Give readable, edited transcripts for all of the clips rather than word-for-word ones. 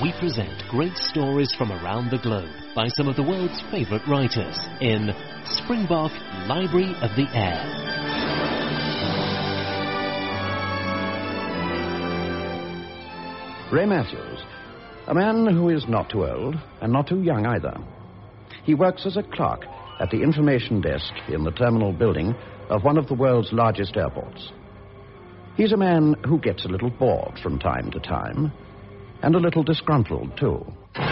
we present great stories from around the globe by some of the world's favorite writers in Springbok Library of the Air. Ray Matthews, a man who is not too old and not too young either. He works as a clerk at the information desk in the terminal building of one of the world's largest airports. He's a man who gets a little bored from time to time, and a little disgruntled, too.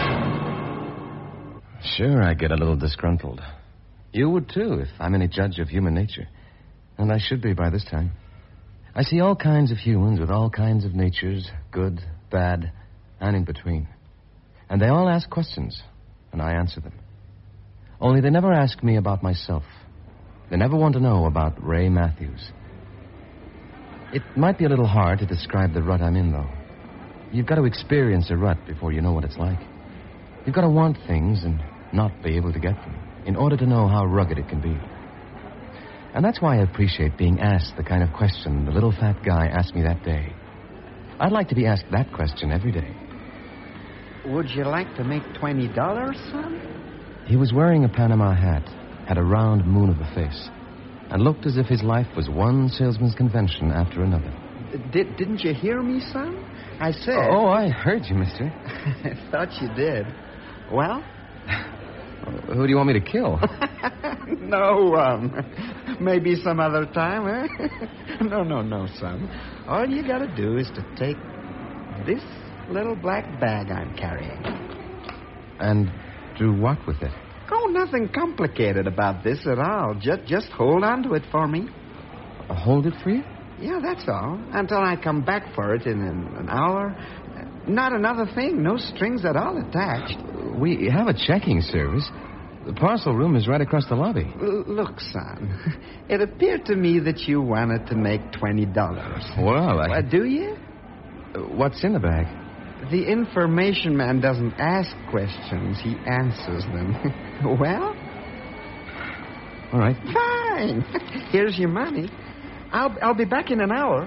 Sure, I get a little disgruntled. You would, too, if I'm any judge of human nature. And I should be by this time. I see all kinds of humans with all kinds of natures, good, bad, and in between. And they all ask questions, and I answer them. Only they never ask me about myself. They never want to know about Ray Matthews. It might be a little hard to describe the rut I'm in, though. You've got to experience a rut before you know what it's like. You've got to want things and not be able to get them in order to know how rugged it can be. And that's why I appreciate being asked the kind of question the little fat guy asked me that day. I'd like to be asked that question every day. Would you like to make $20, son? He was wearing a Panama hat, had a round moon of a face, and looked as if his life was one salesman's convention after another. Didn't you hear me, son? I said... Oh, I heard you, mister. I thought you did. Well? Who do you want me to kill? No, maybe some other time, eh? No, son. All you gotta do is to take this little black bag I'm carrying. And do what with it? Oh, nothing complicated about this at all. Just hold on to it for me. Hold it for you? Yeah, that's all. Until I come back for it in an hour. Not another thing. No strings at all attached. We have a checking service. The parcel room is right across the lobby. Look, son, it appeared to me that you wanted to make $20. Well, do you? What's in the bag? The information man doesn't ask questions. He answers them. Well? All right. Fine. Here's your money. I'll be back in an hour.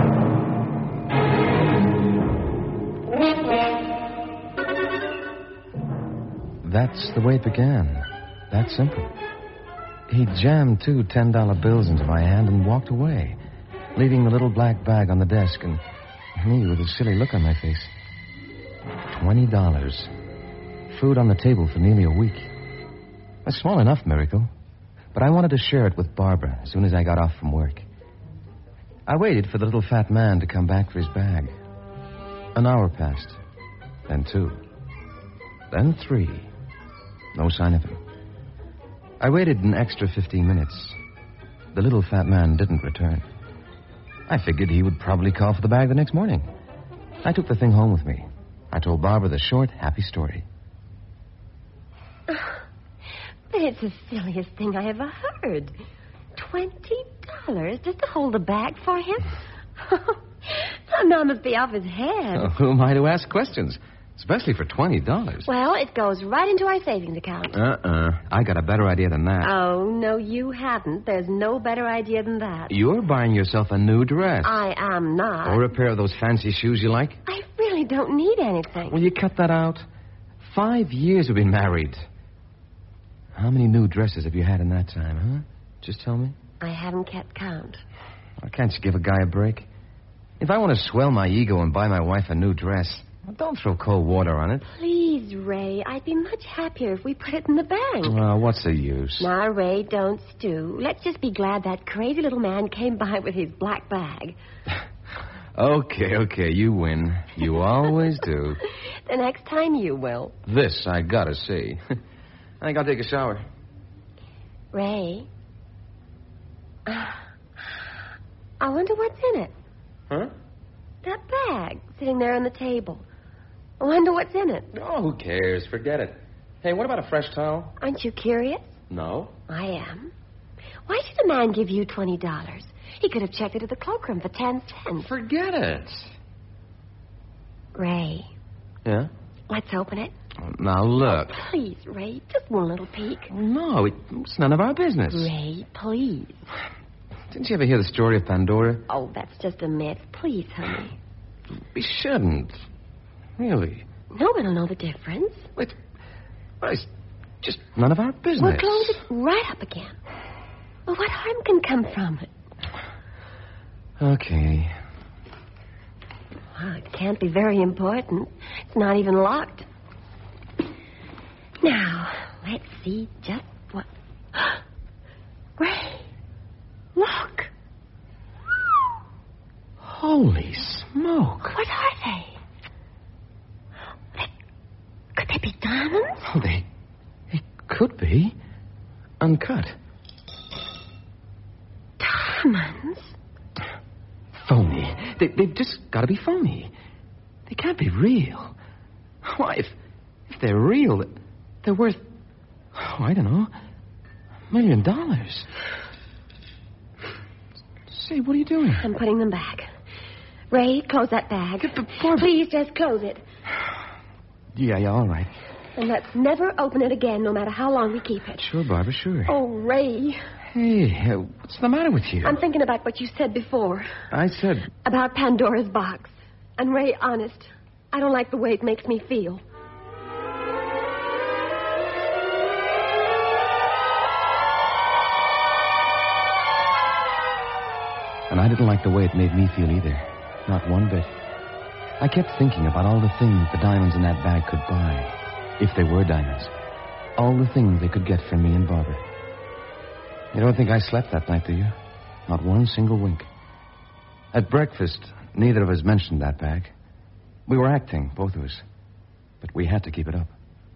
That's the way it began. That simple. He jammed two $10 bills into my hand and walked away, leaving the little black bag on the desk and me with a silly look on my face. $20. Food on the table for nearly a week. A small enough miracle, but I wanted to share it with Barbara as soon as I got off from work. I waited for the little fat man to come back for his bag. An hour passed, then 2, then 3. No sign of him. I waited an extra 15 minutes. The little fat man didn't return. I figured he would probably call for the bag the next morning. I took the thing home with me. I told Barbara the short, happy story. But it's the silliest thing I ever heard. $20 just to hold the bag for him? Some man must be off his head. Oh, who am I to ask questions? Especially for $20. Well, it goes right into our savings account. I got a better idea than that. Oh, no, you haven't. There's no better idea than that. You're buying yourself a new dress. I am not. Or a pair of those fancy shoes you like. I really don't need anything. Will you cut that out? 5 years we've been married. How many new dresses have you had in that time, huh? Just tell me. I haven't kept count. Well, can't you give a guy a break? If I want to swell my ego and buy my wife a new dress, well, don't throw cold water on it. Please, Ray. I'd be much happier if we put it in the bank. Well, what's the use? Now, Ray, don't stew. Let's just be glad that crazy little man came by with his black bag. Okay, you win. You always do. The next time you will. This I gotta see. I think I'll take a shower. Ray, I wonder what's in it. Huh? That bag sitting there on the table. I wonder what's in it. Oh, who cares? Forget it. Hey, what about a fresh towel? Aren't you curious? No. I am. Why should a man give you $20? He could have checked it at the cloakroom for 10 cents. Forget it. Ray. Yeah? Let's open it. Now, look. Oh, please, Ray. Just one little peek. No, it's none of our business. Ray, please. Didn't you ever hear the story of Pandora? Oh, that's just a myth. Please, honey. We shouldn't. Really. No one will know the difference. Wait. Well, it's just none of our business. We'll close it right up again. Well, what harm can come from it? Okay. Well, it can't be very important. It's not even locked. Now, let's see just what... Ray, look. Holy smoke. What are they? Could they be diamonds? Oh, they could be. Uncut. Diamonds? Phony. They've just got to be phony. They can't be real. Why, if they're real, they're worth, I don't know, $1 million. Say, what are you doing? I'm putting them back. Ray, close that bag. Please just close it. Yeah, all right. And let's never open it again, no matter how long we keep it. Sure, Barbara, sure. Oh, Ray. Hey, what's the matter with you? I'm thinking about what you said before. I said... About Pandora's box. And Ray, honest, I don't like the way it makes me feel. And I didn't like the way it made me feel either. Not one bit. I kept thinking about all the things the diamonds in that bag could buy. If they were diamonds. All the things they could get from me and Barbara. You don't think I slept that night, do you? Not one single wink. At breakfast, neither of us mentioned that bag. We were acting, both of us. But we had to keep it up.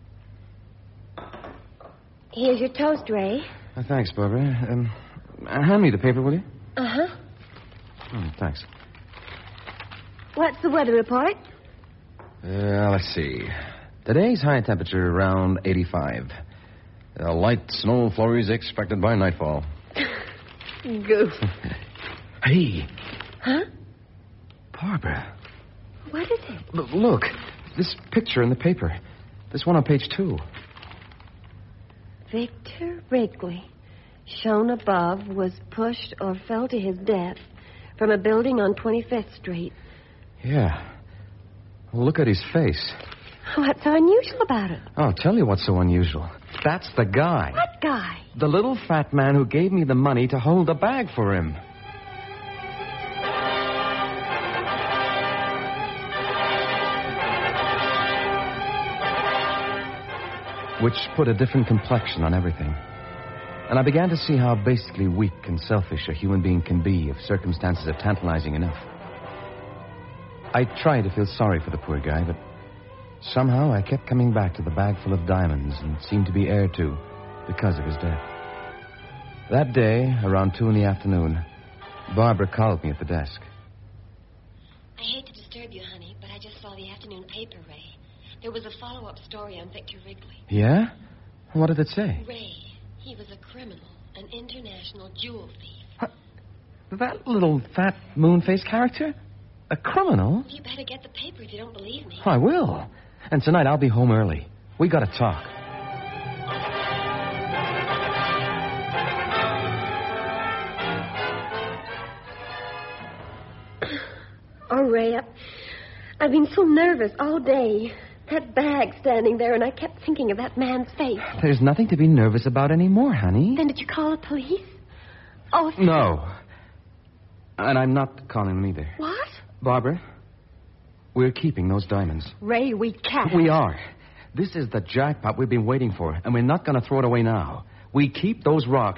Here's your toast, Ray. Thanks, Barbara. Hand me the paper, will you? Uh-huh. Thanks. What's the weather report? Let's see. Today's high temperature around 85. Light snow flurries expected by nightfall. Goof. Hey. Huh? Barbara. What is it? Look. This picture in the paper. This one on page 2. Victor Wrigley, shown above, was pushed or fell to his death from a building on 25th Street. Yeah. Look at his face. What's so unusual about it? I'll tell you what's so unusual. That's the guy. What guy? The little fat man who gave me the money to hold the bag for him. Which put a different complexion on everything. And I began to see how basically weak and selfish a human being can be if circumstances are tantalizing enough. I tried to feel sorry for the poor guy, but somehow I kept coming back to the bag full of diamonds and seemed to be heir to because of his death. That day, around 2 p.m, Barbara called me at the desk. I hate to disturb you, honey, but I just saw the afternoon paper, Ray. There was a follow-up story on Victor Wrigley. Yeah? What did it say? Ray, he was a criminal, an international jewel thief. Huh? That little fat moon-faced character? A criminal? You better get the paper if you don't believe me. I will. And tonight I'll be home early. We gotta talk. Oh, Ray, I've been so nervous all day. That bag standing there, and I kept thinking of that man's face. There's nothing to be nervous about anymore, honey. Then did you call the police? Oh, No. And I'm not calling them either. What? Barbara, we're keeping those diamonds. Ray, we can't. We are. This is the jackpot we've been waiting for, and we're not going to throw it away now. We keep those rocks.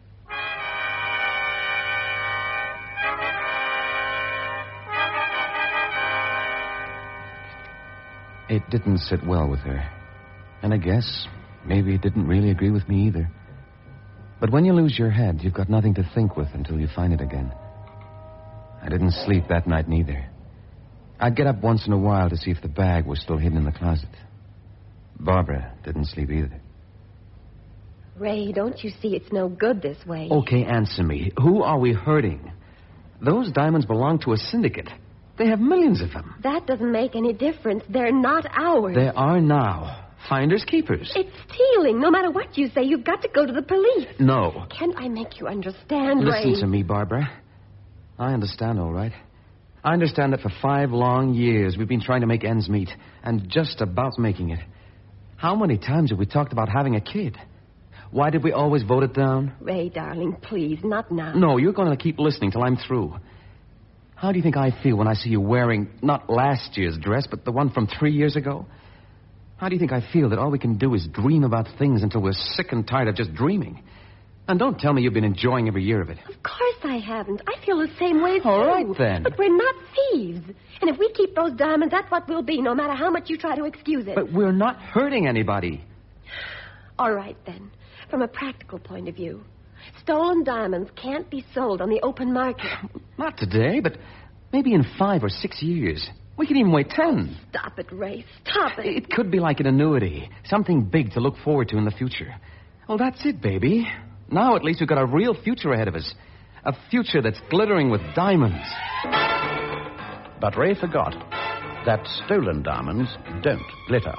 It didn't sit well with her. And I guess maybe it didn't really agree with me either. But when you lose your head, you've got nothing to think with until you find it again. I didn't sleep that night neither. I'd get up once in a while to see if the bag was still hidden in the closet. Barbara didn't sleep either. Ray, don't you see it's no good this way? Okay, answer me. Who are we hurting? Those diamonds belong to a syndicate. They have millions of them. That doesn't make any difference. They're not ours. They are now. Finders keepers. It's stealing. No matter what you say, you've got to go to the police. No. Can't I make you understand, Ray? Listen to me, Barbara. I understand, all right. I understand that for 5 long years we've been trying to make ends meet, and just about making it. How many times have we talked about having a kid? Why did we always vote it down? Ray, darling, please, not now. No, you're going to keep listening till I'm through. How do you think I feel when I see you wearing not last year's dress, but the one from 3 years ago? How do you think I feel that all we can do is dream about things until we're sick and tired of just dreaming? And don't tell me you've been enjoying every year of it. Of course I haven't. I feel the same way as you. All right, then. But we're not thieves. And if we keep those diamonds, that's what we'll be, no matter how much you try to excuse it. But we're not hurting anybody. All right, then. From a practical point of view, stolen diamonds can't be sold on the open market. Not today, but maybe in 5 or 6 years. We could even wait 10. Stop it, Ray. Stop it. It could be like an annuity. Something big to look forward to in the future. Well, that's it, baby. Now at least we've got a real future ahead of us. A future that's glittering with diamonds. But Ray forgot that stolen diamonds don't glitter.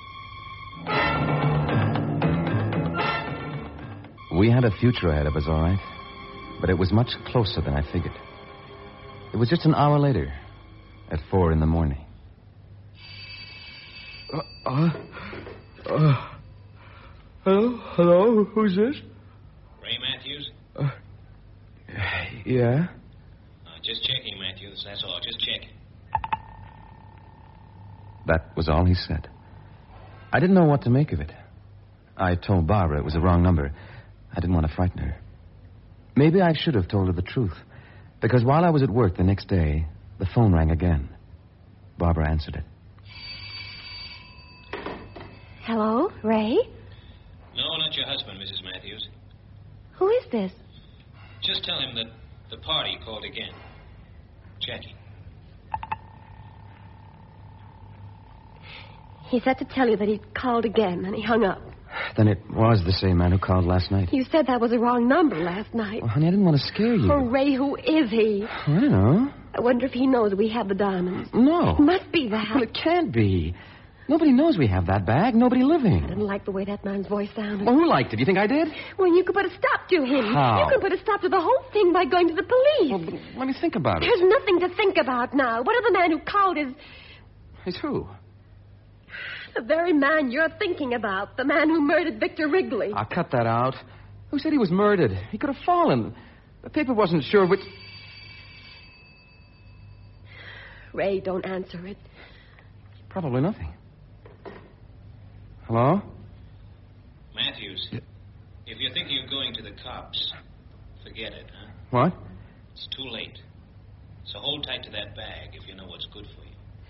We had a future ahead of us, all right. But it was much closer than I figured. It was just an hour later, at 4 in the morning. Hello? Who's this? Ray Matthews? Yeah? Just checking, Matthews. That's all. Just checking. That was all he said. I didn't know what to make of it. I told Barbara it was the wrong number. I didn't want to frighten her. Maybe I should have told her the truth. Because while I was at work the next day, the phone rang again. Barbara answered it. Hello, Ray? No, not your husband, Mrs. Matthews. Who is this? Just tell him that the party called again. Jackie. He said to tell you that he'd called again, and he hung up. Then it was the same man who called last night. You said that was a wrong number last night. Well, honey, I didn't want to scare you. Oh, Ray, who is he? I don't know. I wonder if he knows we have the diamonds. No. It must be that. Well, it can't be. Nobody knows we have that bag. Nobody I living. didn't like the way that man's voice sounded. Well, who liked it? Do you think I did? Well, you could put a stop to him. How? You could put a stop to the whole thing by going to the police. Well, but let me think about it. There's nothing to think about now. What if the man who called is It's who? the very man you're thinking about? The man who murdered Victor Wrigley. I'll cut that out. Who said he was murdered? He could have fallen. The paper wasn't sure which... Ray, don't answer it. Probably nothing. Hello? Matthews, if you're thinking of going to the cops, forget it, huh? What? It's too late. So hold tight to that bag if you know what's good for you.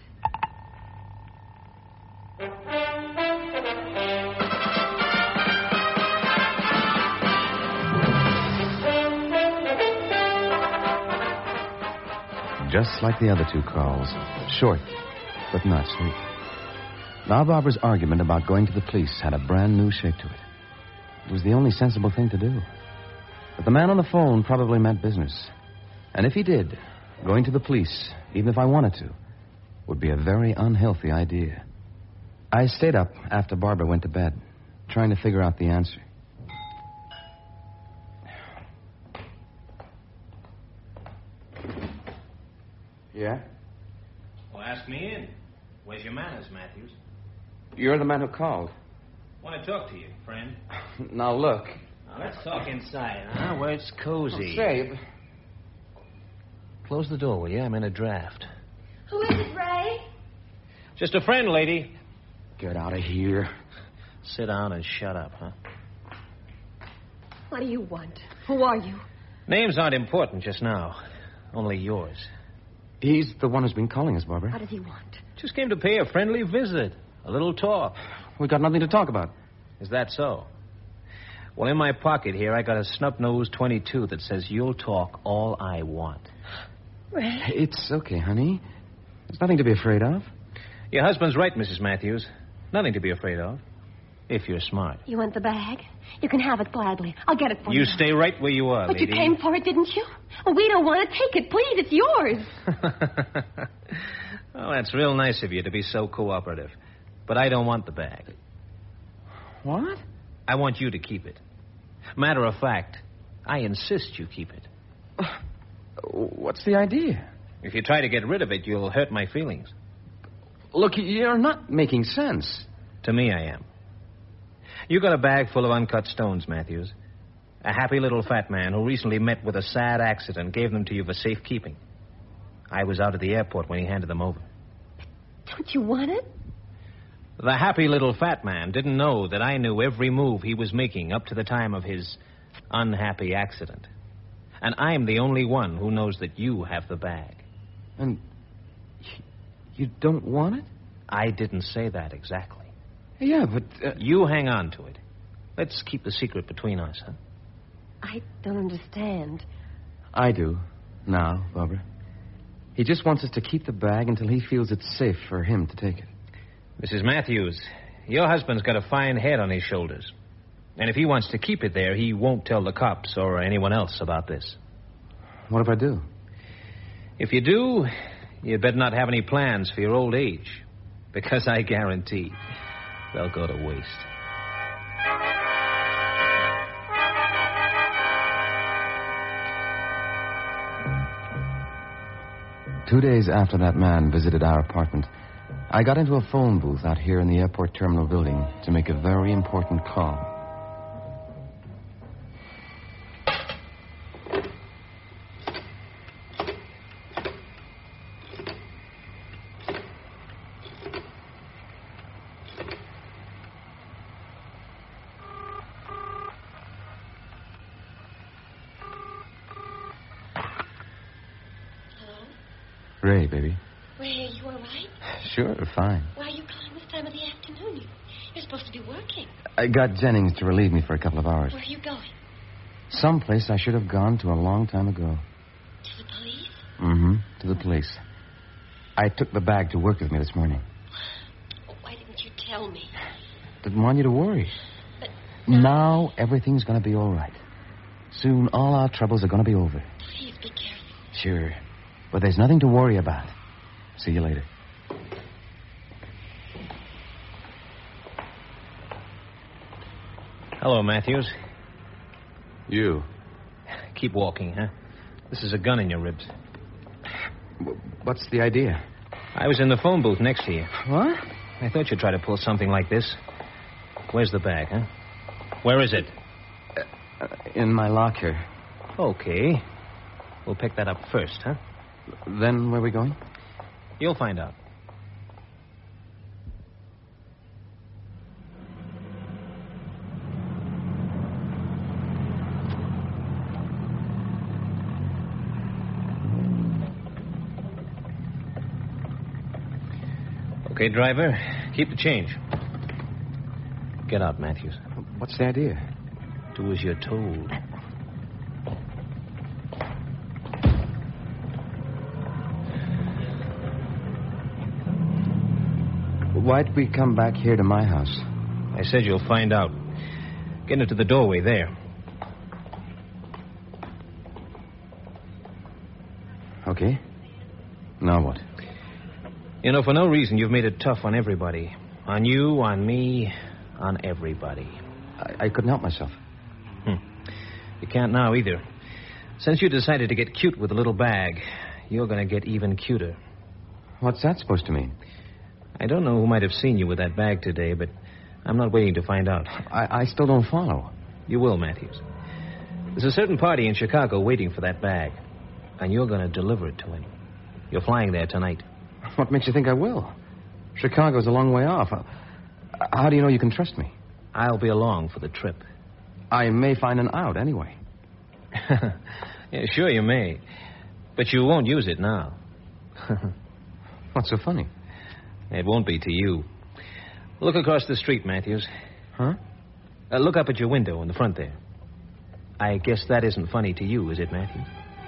Just like the other 2 calls. Short, but not sweet. Now Barbara's argument about going to the police had a brand new shape to it. It was the only sensible thing to do. But the man on the phone probably meant business. And if he did, going to the police, even if I wanted to, would be a very unhealthy idea. I stayed up after Barbara went to bed, trying to figure out the answer. Yeah? Well, ask me in. Where's your manners, Matthews? You're the man who called. Want to talk to you, friend. Now, look. Now, let's talk inside, huh? Where it's cozy. Say, Close the door, will you? I'm in a draft. Who is it, Ray? Just a friend, lady. get out of here. Sit down and shut up, huh? What do you want? Who are you? Names aren't important just now. Only yours. He's the one who's been calling us, Barbara. What does he want? Just came to pay a friendly visit. A little talk. We got nothing to talk about. Is that so? Well, in my pocket here, I got a snub-nosed 22 that says you'll talk all I want. Ray? It's okay, honey. There's nothing to be afraid of. Your husband's right, Mrs. Matthews. Nothing to be afraid of. If you're smart. You want the bag? You can have it gladly. I'll get it for you. You stay right where you are, But lady. you came for it, didn't you? Well, we don't want to take it. Please, it's yours. Well, that's real nice of you to be so cooperative. But I don't want the bag. What? I want you to keep it. Matter of fact, I insist you keep it. What's the idea? If you try to get rid of it, you'll hurt my feelings. Look, you're not making sense. To me, I am. You got a bag full of uncut stones, Matthews. A happy little fat man who recently met with a sad accident gave them to you for safekeeping. I was out at the airport when he handed them over. Don't you want it? The happy little fat man didn't know that I knew every move he was making up to the time of his unhappy accident. And I'm the only one who knows that you have the bag. And you don't want it? I didn't say that exactly. Yeah, but... You hang on to it. Let's keep the secret between us, huh? I don't understand. I do. Now, Barbara. He just wants us to keep the bag until he feels it's safe for him to take it. Mrs. Matthews, your husband's got a fine head on his shoulders. And if he wants to keep it there, he won't tell the cops or anyone else about this. What if I do? If you do, you'd better not have any plans for your old age. Because I guarantee they'll go to waste. Two days after that man visited our apartment, I got into a phone booth out here in the airport terminal building to make a very important call. Ray, baby. Ray, are you all right? Sure, fine. Why are you calling this time of the afternoon? You're supposed to be working. I got Jennings to relieve me for a couple of hours. Where are you going? Someplace I should have gone to a long time ago. To the police? Mm-hmm, to the police. I took the bag to work with me this morning. Oh, why didn't you tell me? Didn't want you to worry. But now everything's going to be all right. Soon all our troubles are going to be over. Please be careful. Sure. But there's nothing to worry about. See you later. Hello, Matthews. You? Keep walking, huh? This is a gun in your ribs. What's the idea? I was in the phone booth next to you. What? I thought you'd try to pull something like this. Where's the bag, huh? Where is it? In my locker. Okay. We'll pick that up first, huh? Then where are we going? You'll find out. Okay, driver. Keep the change. Get out, Matthews. What's the idea? Do as you're told. Why'd we come back here to my house? I said you'll find out. Get into the doorway there. Okay. Now what? You know, for no reason, you've made it tough on everybody. On you, on me, on everybody. I couldn't help myself. You can't now either. Since you decided to get cute with the little bag, you're going to get even cuter. What's that supposed to mean? I don't know who might have seen you with that bag today, but I'm not waiting to find out. I still don't follow. You will, Matthews. There's a certain party in Chicago waiting for that bag, and you're going to deliver it to him. You're flying there tonight. What makes you think I will? Chicago's a long way off. How do you know you can trust me? I'll be along for the trip. I may find an out anyway. Yeah, sure you may. But you won't use it now. What's so funny? It won't be to you. Look across the street, Matthews. Huh? Look up at your window in the front there. I guess that isn't funny to you, is it, Matthews?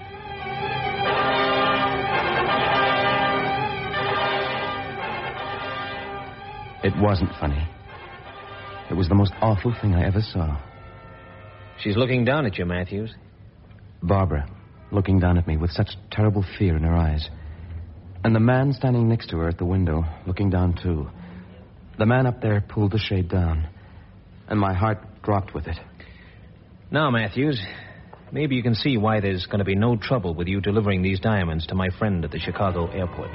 It wasn't funny. It was the most awful thing I ever saw. She's looking down at you, Matthews. Barbara, looking down at me with such terrible fear in her eyes. And the man standing next to her at the window, looking down too. The man up there pulled the shade down, and my heart dropped with it. Now, Matthews, Maybe you can see why there's going to be no trouble with you delivering these diamonds to my friend at the Chicago airport.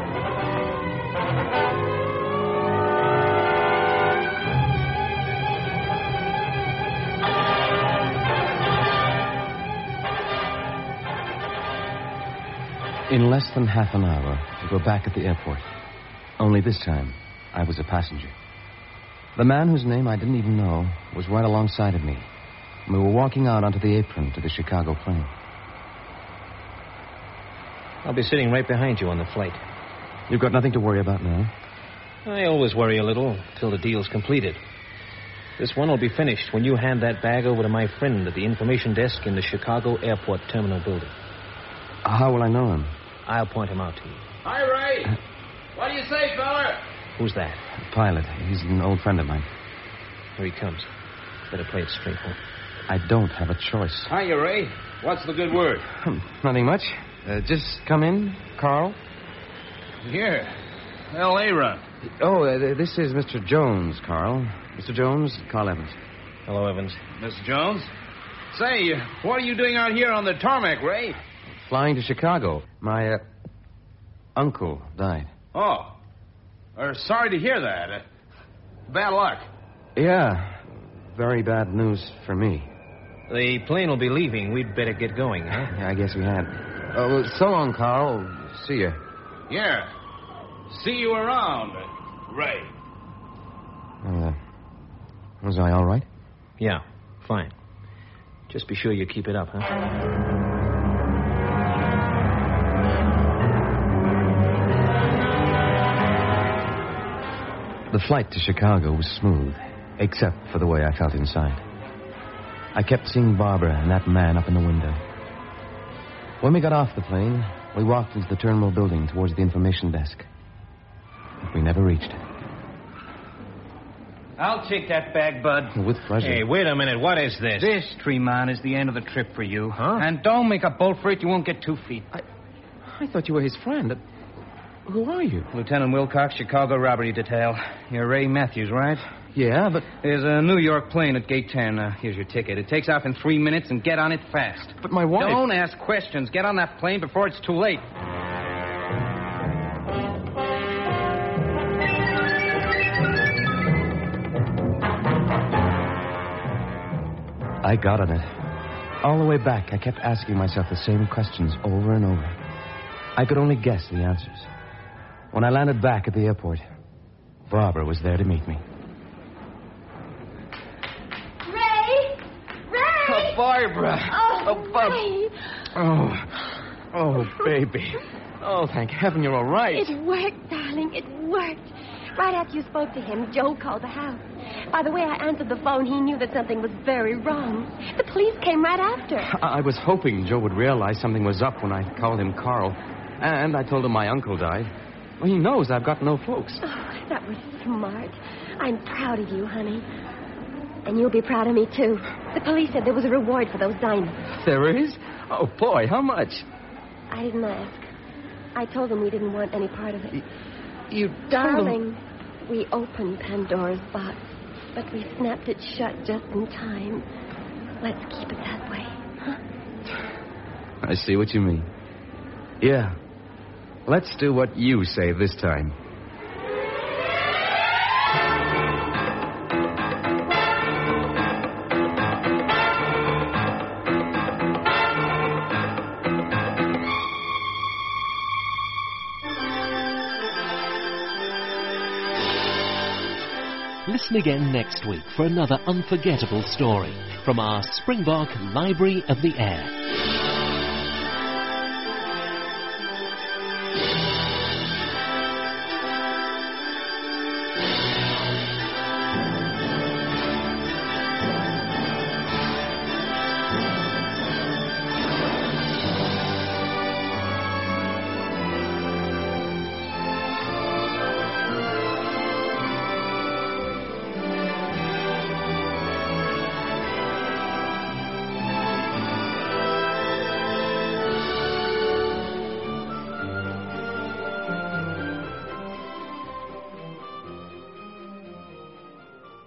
In less than half an hour, we were back at the airport. Only this time, I was a passenger. The man whose name I didn't even know was right alongside of me. We were walking out onto the apron to the Chicago plane. I'll be sitting right behind you on the flight. You've got nothing to worry about now? I always worry a little till the deal's completed. This one will be finished when you hand that bag over to my friend at the information desk in the Chicago airport terminal building. How will I know him? I'll point him out to you. Hi, Ray. What do you say, fella? Who's that? Pilot. He's an old friend of mine. Here he comes. Better play it straight, huh? I don't have a choice. Hiya, Ray. What's the good word? Nothing much. Just come in, Carl. Here. L.A. run. Oh, this is Mr. Jones, Carl. Mr. Jones, Carl Evans. Hello, Evans. Mr. Jones? Say, what are you doing out here on the tarmac, Ray? Flying to Chicago. My uncle died. Oh. Sorry to hear that. Bad luck. Yeah. Very bad news for me. The plane will be leaving. We'd better get going, huh? Yeah, I guess we had. Well, so long, Carl. See you. Yeah. See you around, Ray. Was I all right? Yeah, fine. Just be sure you keep it up, huh? The flight to Chicago was smooth, except for the way I felt inside. I kept seeing Barbara and that man up in the window. When we got off the plane, we walked into the terminal building towards the information desk. But we never reached it. I'll take that bag, Bud. With pleasure. Hey, wait a minute. What is this? This, Tremont, is the end of the trip for you. Huh? And don't make a bolt for it. You won't get 2 feet. I thought you were his friend. Who are you? Lieutenant Wilcox, Chicago Robbery Detail. You're Ray Matthews, right? Yeah, but... There's a New York plane at gate 10. Here's your ticket. It takes off in 3 minutes, and get on it fast. But my wife... Don't ask questions. Get on that plane before it's too late. I got on it. All the way back, I kept asking myself the same questions over and over. I could only guess the answers. When I landed back at the airport, Barbara was there to meet me. Ray! Oh, Barbara! Oh, Ray! Oh, baby. Oh, thank heaven you're all right. It worked, darling. It worked. Right after you spoke to him, Joe called the house. By the way I answered the phone, he knew that something was very wrong. The police came right after. I was hoping Joe would realize something was up when I called him Carl. And I told him my uncle died. Well, he knows I've got no folks. Oh, that was smart. I'm proud of you, honey. And you'll be proud of me, too. The police said there was a reward for those diamonds. There is? Oh, boy, how much? I didn't ask. I told them we didn't want any part of it. You told Darling, them... we opened Pandora's box, but we snapped it shut just in time. Let's keep it that way, huh? I see what you mean. Yeah. Let's do what you say this time. Listen again next week for another unforgettable story from our Springbok Library of the Air.